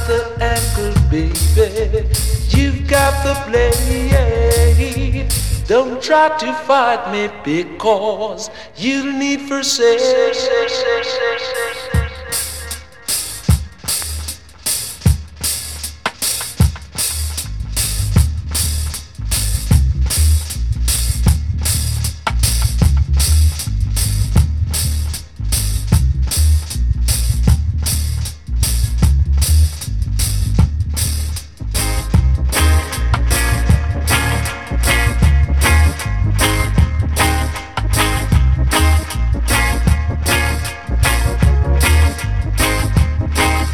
the angle, baby. You've got the blade. Don't try to fight me because you'll need for say.